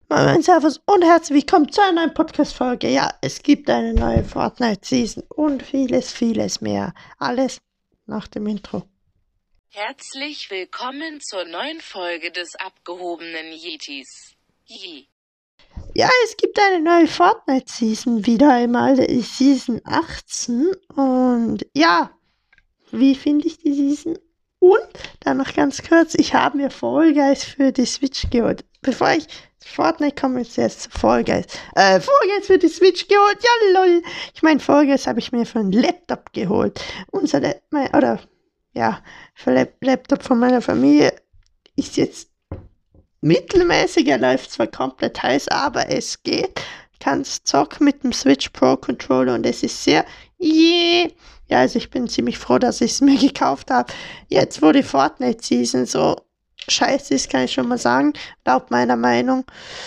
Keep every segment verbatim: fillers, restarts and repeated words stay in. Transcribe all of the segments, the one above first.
Moin Servus und herzlich willkommen zu einer neuen Podcast-Folge. Ja, es gibt eine neue Fortnite-Season und vieles, vieles mehr. Alles nach dem Intro. Herzlich willkommen zur neuen Folge des abgehobenen Yetis. Yee. Ja, es gibt eine neue Fortnite-Season, wieder einmal die Season achtzehn. Und ja, wie finde ich die Season? Und dann noch ganz kurz, ich habe mir Fall Guys für die Switch geholt. Bevor ich Fortnite komme, jetzt erst zu Fall Guys. Äh, Fall Guys für die Switch geholt, ja lol. Ich meine, Fall Guys habe ich mir für einen Laptop geholt. Unser Lab, mein, oder, ja, für Lab Laptop von meiner Familie ist jetzt mittelmäßig. Er läuft zwar komplett heiß, aber es geht. Kannst zocken mit dem Switch Pro Controller und es ist sehr, yeah. Ja, also ich bin ziemlich froh, dass ich es mir gekauft habe. Jetzt, wo die Fortnite-Season so scheiße ist, kann ich schon mal sagen, laut meiner Meinung.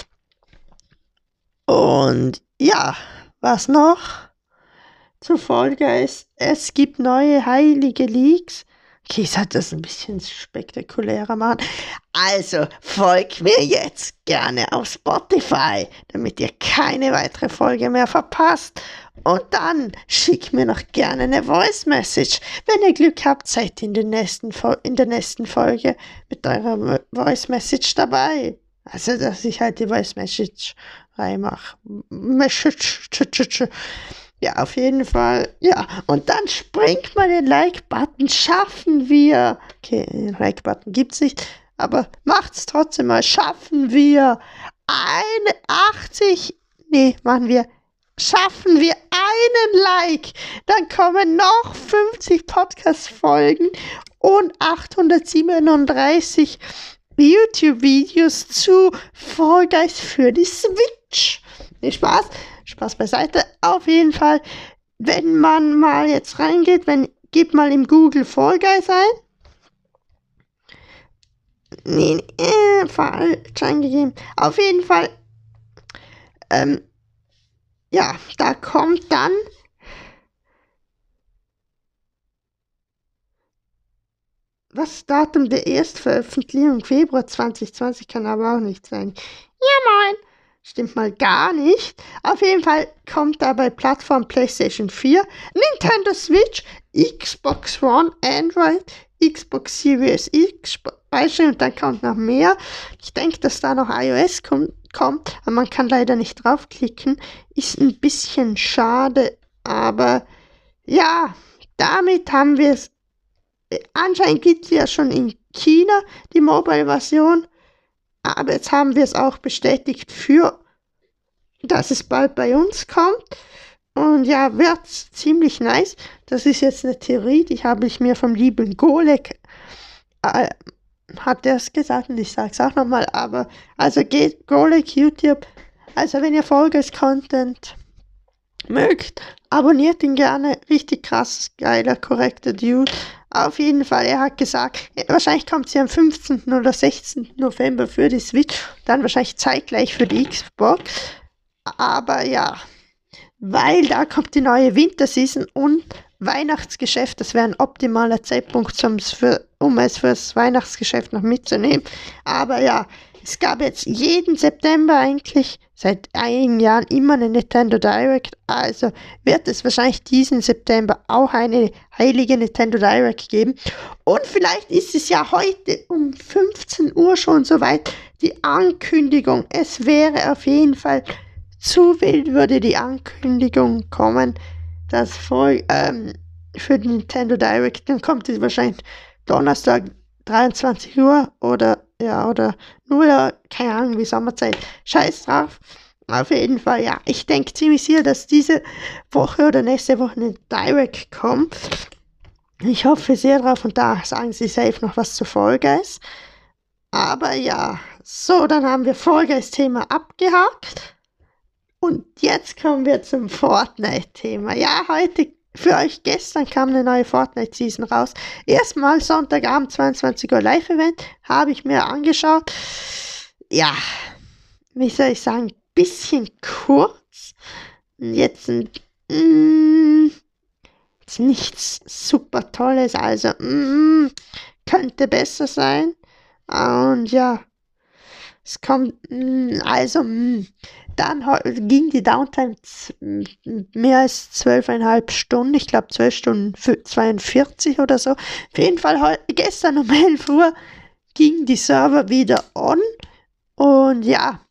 Und ja, was noch zur Folge ist, es gibt neue heilige Leaks. Okay, ich sollte das ein bisschen spektakulärer machen. Also, folgt mir jetzt gerne auf Spotify, damit ihr keine weitere Folge mehr verpasst. Und dann schickt mir noch gerne eine Voice Message. Wenn ihr Glück habt, seid ihr in, den nächsten in der nächsten Folge mit eurer Voice Message dabei. Also, dass ich halt die Voice Message reinmache. Message. Ja, auf jeden Fall. Ja, und dann springt mal den Like-Button. Schaffen wir. Okay, den Like-Button gibt's nicht. Aber macht's trotzdem mal. Schaffen wir einundachtzig. Nee, machen wir. Schaffen wir einen Like. Dann kommen noch fünfzig Podcast-Folgen und achthundertsiebenunddreißig YouTube-Videos zu Fall Guys für die Switch. Nicht Spaß? Spaß beiseite. Auf jeden Fall, wenn man mal jetzt reingeht, wenn, gebt mal im Google Fall Guys ein. Nee, nee äh, falsch eingegeben. Auf jeden Fall, ähm, ja, da kommt dann was Datum der Erstveröffentlichung? Februar zwanzig zwanzig kann aber auch nicht sein. Ja, moin. Stimmt mal gar nicht. Auf jeden Fall kommt da bei Plattform PlayStation vier, Nintendo Switch, Xbox One, Android, Xbox Series X, und dann kommt noch mehr. Ich denke, dass da noch iOS kommt, kommt, aber man kann leider nicht draufklicken. Ist ein bisschen schade, aber ja, damit haben wir es. Anscheinend gibt es ja schon in China die Mobile-Version. Aber jetzt haben wir es auch bestätigt für, dass es bald bei uns kommt. Und ja, wird ziemlich nice. Das ist jetzt eine Theorie, die habe ich mir vom lieben Golek, äh, hat er es gesagt und ich sage es auch nochmal. Aber, also geht Golek YouTube. Also wenn ihr Fall Guys Content mögt, abonniert ihn gerne. Richtig krass, geiler, korrekter Dude. Auf jeden Fall, er hat gesagt, wahrscheinlich kommt sie am fünfzehnten oder sechzehnten November für die Switch, dann wahrscheinlich zeitgleich für die Xbox. Aber ja, weil da kommt die neue Winterseason und Weihnachtsgeschäft, das wäre ein optimaler Zeitpunkt, für, um es fürs Weihnachtsgeschäft noch mitzunehmen. Aber ja, es gab jetzt jeden September eigentlich, seit einigen Jahren, immer eine Nintendo Direct, also wird es wahrscheinlich diesen September auch eine heilige Nintendo Direct geben. Und vielleicht ist es ja heute um fünfzehn Uhr schon soweit, die Ankündigung. Es wäre auf jeden Fall zu wild, würde die Ankündigung kommen, dass voll, ähm, für die Nintendo Direct, dann kommt es wahrscheinlich Donnerstag dreiundzwanzig Uhr oder ja, oder null, keine Ahnung, wie Sommerzeit. Scheiß drauf. Auf jeden Fall, ja. Ich denke ziemlich sicher, dass diese Woche oder nächste Woche eine Direct kommt. Ich hoffe sehr drauf und da sagen sie safe noch was zu Fall Guys. Aber ja, so, dann haben wir Fall Guys Thema abgehakt. Und jetzt kommen wir zum Fortnite-Thema. Ja, heute für euch gestern kam eine neue Fortnite-Season raus. Erstmal Sonntagabend zweiundzwanzig Uhr Live-Event, habe ich mir angeschaut. Ja, wie soll ich sagen, bisschen kurz. Jetzt, mm, jetzt nichts super Tolles, also mm, könnte besser sein. Und ja, Es kommt, mh, also, mh, dann heu- ging die Downtime z- m- mehr als zwölfeinhalb Stunden, ich glaube zwölf Stunden fü- zweiundvierzig oder so. Auf jeden Fall heu- gestern um elf Uhr gingen die Server wieder on und ja,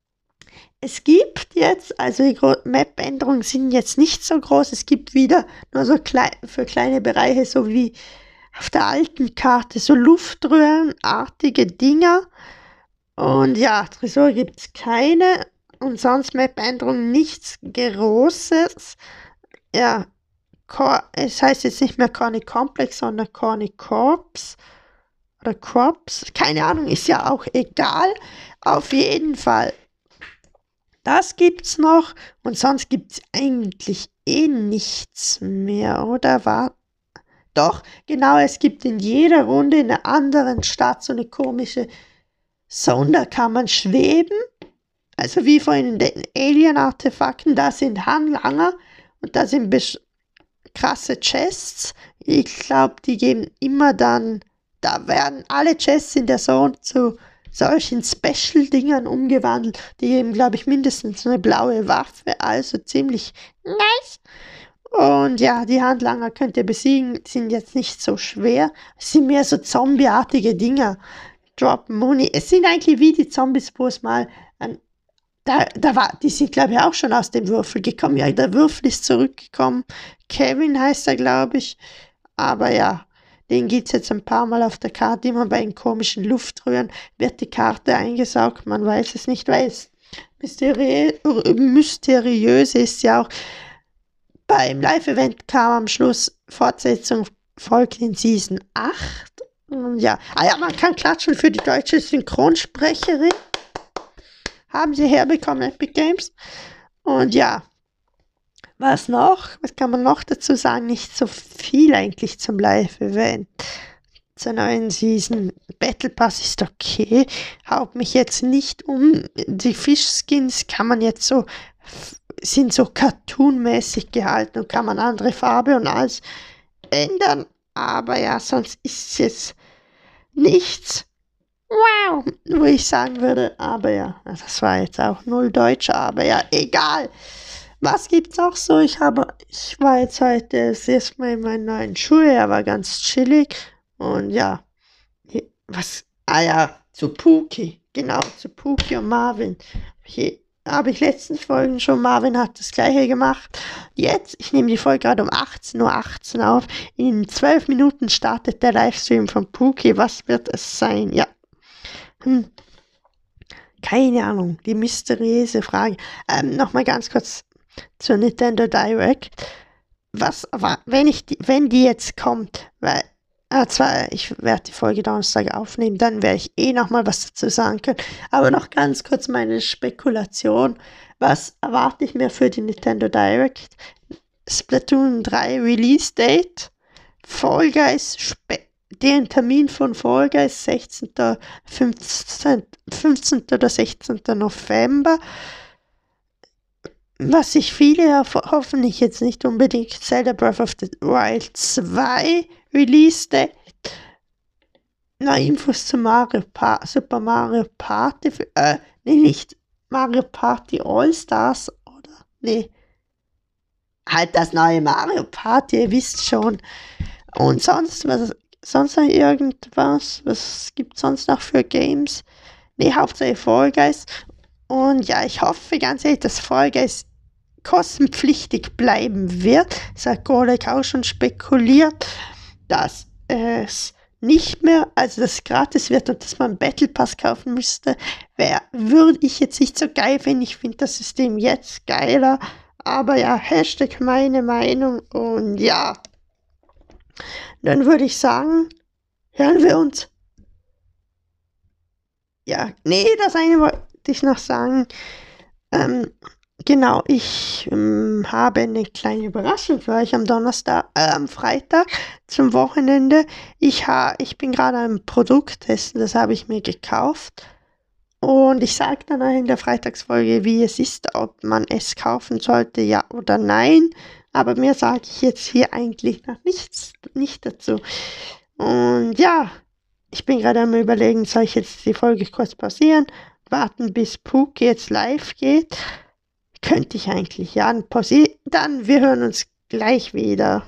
es gibt jetzt, also die Gro- Map-Änderungen sind jetzt nicht so groß, es gibt wieder nur so klei für kleine Bereiche, so wie auf der alten Karte, so Luftröhrenartige Dinger. Und ja, Tresor gibt es keine und sonst Map-Änderungen nichts Großes. Ja, Cor es heißt jetzt nicht mehr Corny Complex, sondern Corny Corps oder Crops. Keine Ahnung, ist ja auch egal. Auf jeden Fall, das gibt's noch und sonst gibt's eigentlich eh nichts mehr, oder? War doch, genau, es gibt in jeder Runde in einer anderen Stadt so eine komische Zone, da kann man schweben. Also wie vorhin in den Alien-Artefakten, da sind Handlanger und da sind besch- krasse Chests. Ich glaube, die geben immer dann, da werden alle Chests in der Zone zu solchen Special-Dingern umgewandelt. Die geben, glaube ich, mindestens eine blaue Waffe, also ziemlich nice. Und ja, die Handlanger könnt ihr besiegen, sind jetzt nicht so schwer. Es sind mehr so zombieartige Dinger. Drop Money. Es sind eigentlich wie die Zombies, wo es mal ein da, da war, die sind, glaube ich, auch schon aus dem Würfel gekommen. Ja, der Würfel ist zurückgekommen. Kevin heißt er, glaube ich. Aber ja, den gibt es jetzt ein paar Mal auf der Karte. Immer bei den komischen Luftröhren wird die Karte eingesaugt. Man weiß es nicht, weil es Mysteri mysteriös ist ja auch. Beim Live-Event kam am Schluss Fortsetzung folgt in Season acht. Und ja, ah ja, man kann klatschen für die deutsche Synchronsprecherin. Haben sie herbekommen, Epic Games. Und ja, was noch? Was kann man noch dazu sagen? Nicht so viel eigentlich zum Live-Event. Zur neuen Season. Battle Pass ist okay. Haut mich jetzt nicht um. Die Fischskins kann man jetzt so, sind so cartoonmäßig gehalten und kann man andere Farbe und alles ändern. Aber ja, sonst ist es jetzt nichts. Wow, wo ich sagen würde, aber ja, das war jetzt auch null Deutsch, aber ja, egal. Was gibt's auch so? Ich habe, ich war jetzt heute das erste Mal in meinen neuen Schuhe, er war ganz chillig und ja, was, ah ja, zu Pookie, genau, zu Pookie und Marvin. Hier habe ich letzten Folgen schon, Marvin hat das gleiche gemacht. Jetzt, ich nehme die Folge gerade um achtzehn Uhr achtzehn auf, in zwölf Minuten startet der Livestream von Pookie, was wird es sein? Ja. Hm, keine Ahnung, die mysteriöse Frage. Ähm, Nochmal ganz kurz zur Nintendo Direct. Was, aber wenn ich die, wenn die jetzt kommt, weil, äh, zwar, ich werde die Folge Donnerstag aufnehmen, dann werde ich eh nochmal was dazu sagen können. Aber noch ganz kurz meine Spekulation. Was erwarte ich mir für die Nintendo Direct? Splatoon drei Release Date, Fall Guys Spe den Termin von Fall Guys sechzehnten fünfzehnten oder sechzehnten November. Was sich viele hoffentlich jetzt nicht unbedingt Zelda Breath of the Wild zwei Release Date. Na, Infos zu Mario pa Super Mario Party. Äh, nee, nicht Mario Party All-Stars, oder? Nee. Halt das neue Mario Party, ihr wisst schon. Und sonst, was sonst noch irgendwas? Was gibt es sonst noch für Games? Nee, hauptsächlich Fall Guys. Und ja, ich hoffe ganz ehrlich, dass Fall Guys kostenpflichtig bleiben wird. Das hat Golek auch schon spekuliert, dass es nicht mehr, also dass es gratis wird und dass man einen Battle Pass kaufen müsste. Wär, würde ich jetzt nicht so geil finden. Ich finde das System jetzt geiler. Aber ja, Hashtag meine Meinung. Und ja, dann würde ich sagen, hören wir uns. Ja, nee, das eine wollte ich noch sagen. Ähm, genau, ich ähm, habe eine kleine Überraschung für euch am Donnerstag, äh, am Freitag zum Wochenende. Ich, ha ich bin gerade am Produkt testen, das habe ich mir gekauft. Und ich sage dann auch in der Freitagsfolge, wie es ist, ob man es kaufen sollte, ja oder nein. Aber mehr sage ich jetzt hier eigentlich noch nichts nicht dazu. Und ja, ich bin gerade am Überlegen, soll ich jetzt die Folge kurz pausieren, warten, bis Puki jetzt live geht. Könnte ich eigentlich, ja, dann pausieren. Dann, wir hören uns gleich wieder.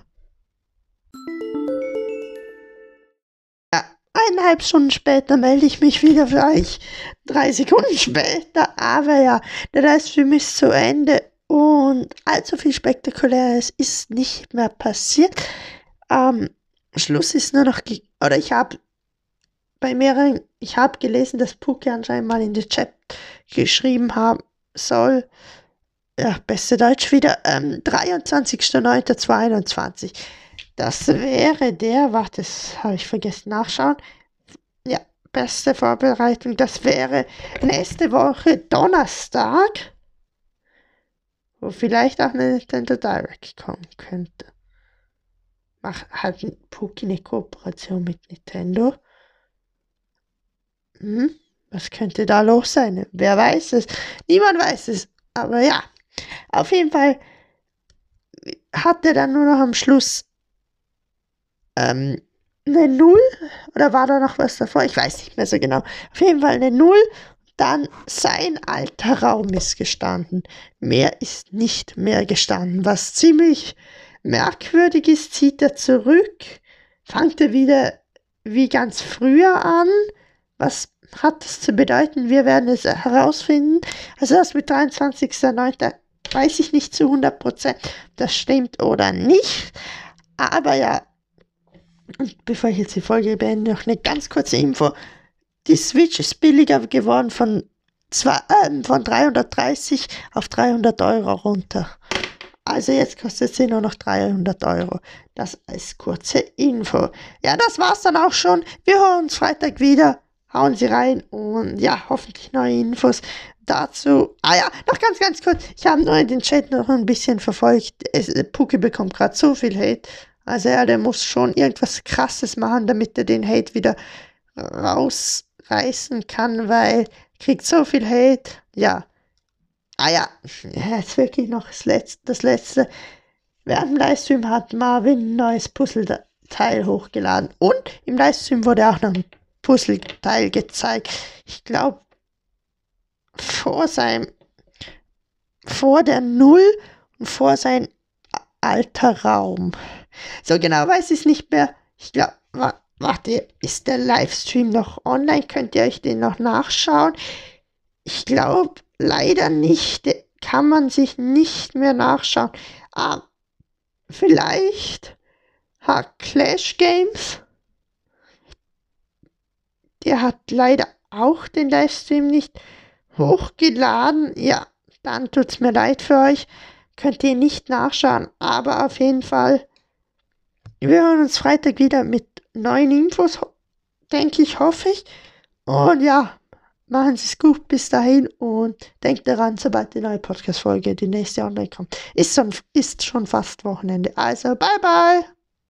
Ja, eineinhalb Stunden später melde ich mich wieder für euch. Drei Sekunden später, aber ja, der Livestream ist zu Ende und allzu viel Spektakuläres ist nicht mehr passiert. Ähm, Schluss ist nur noch, ge- oder ich habe bei mehreren, ich habe gelesen, dass Puki anscheinend mal in den Chat geschrieben haben soll, ja, beste Deutsch wieder, ähm, dreiundzwanzigster neunter zweihunderteinundzwanzig. Das wäre der, warte, das habe ich vergessen nachschauen. Ja, beste Vorbereitung, das wäre nächste Woche Donnerstag, wo vielleicht auch eine Nintendo Direct kommen könnte. Macht halt Puki eine Kooperation mit Nintendo. Hm, was könnte da los sein? Wer weiß es? Niemand weiß es. Aber ja, auf jeden Fall hat er dann nur noch am Schluss ähm, eine Null. Oder war da noch was davor? Ich weiß nicht mehr so genau. Auf jeden Fall eine Null. Dann sein alter Raum ist gestanden. Mehr ist nicht mehr gestanden. Was ziemlich merkwürdig ist, zieht er zurück. Fängt er wieder wie ganz früher an. Was hat das zu bedeuten? Wir werden es herausfinden. Also das mit dreiundzwanzigster neunter weiß ich nicht zu hundert Prozent, ob das stimmt oder nicht. Aber ja, und bevor ich jetzt die Folge beende, noch eine ganz kurze Info. Die Switch ist billiger geworden von, zwei, äh, von dreihundertdreißig auf dreihundert Euro runter. Also jetzt kostet sie nur noch dreihundert Euro. Das als kurze Info. Ja, das war's dann auch schon. Wir hören uns Freitag wieder. Hauen Sie rein und ja, hoffentlich neue Infos dazu. Ah ja, noch ganz, ganz kurz. Ich habe nur den Chat noch ein bisschen verfolgt. Es, Puki bekommt gerade so viel Hate. Also ja, der muss schon irgendwas Krasses machen, damit er den Hate wieder rausreißen kann, weil er kriegt so viel Hate. Ja. Ah ja, ja, jetzt wirklich noch das Letzte. Das Letzte. Während dem Livestream hat Marvin ein neues Puzzleteil hochgeladen. Und im Livestream wurde auch noch ein Puzzleteil gezeigt. Ich glaube, vor seinem, vor der Null und vor seinem alter Raum. So genau weiß ich es nicht mehr. Ich glaube, wa warte, ist der Livestream noch online? Könnt ihr euch den noch nachschauen? Ich glaube, leider nicht. Den kann man sich nicht mehr nachschauen. Ah, vielleicht hat Clash Games. Der hat leider auch den Livestream nicht hochgeladen. Ja, dann tut's mir leid für euch. Könnt ihr nicht nachschauen. Aber auf jeden Fall, wir hören uns Freitag wieder mit neuen Infos, denke ich, hoffe ich. Und ja, machen Sie es gut bis dahin und denkt daran, sobald die neue Podcast-Folge, die nächste online kommt, ist schon, ist schon fast Wochenende. Also, bye bye!